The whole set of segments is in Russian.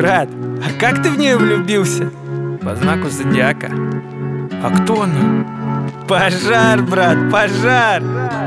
Брат, а как ты в нее влюбился? По знаку зодиака. А кто она? Пожар, брат, пожар!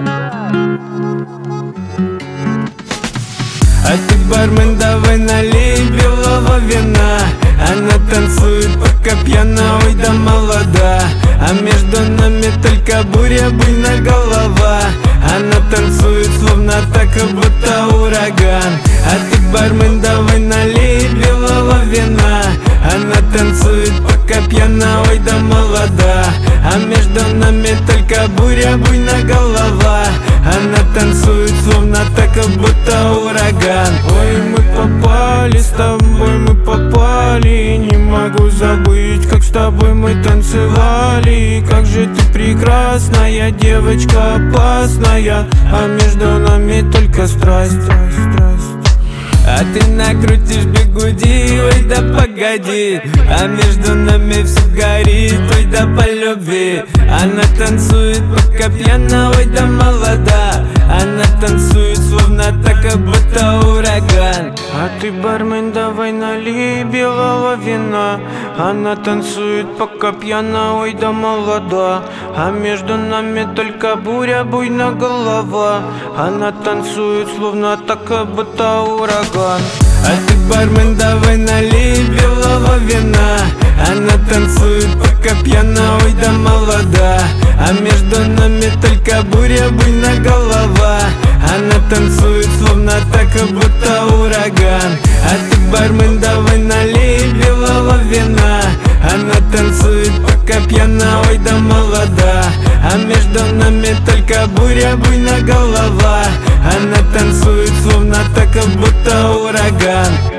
А ты, бармен, давай налей белого вина. Она танцует, пока пьяна, ой да молода. А между нами только буря, буйная голова. Она танцует, словно так, как будто ураган. А ты, бармен, давай налей белого вина. Она танцует, пока пьяна, ой да молода. А между нами только буря, буйная голова. Она танцует, словно так, как будто ураган. Ой, мы попали с тобой, мы попали. Не могу забыть, как с тобой мы танцевали. Как же ты прекрасная, девочка опасная. А между нами только страсть. А ты накрутишь бигуди, ой да погоди. А между нами все горит, ой да по любви. Она танцует, пока пьяна, ой да молода. Она танцует, словно так, как будто ураган. А ты, бармен, давай налей белого вина. Она танцует, пока пьяна, ой да молода. А между нами только буря, буйная голова. Она танцует, словно так, как будто ураган. А ты, бармен, давай налей белого вина. Она танцует, пока пьяна, ой да молода. А между нами только буря, буйная голова. Она танцует, словно так, как будто ураган. А ты, бармен, давай налей белого вина. Она танцует, пока пьяна, ой да молода. А между нами только буря, буйная голова. Она танцует, словно так, как будто ураган.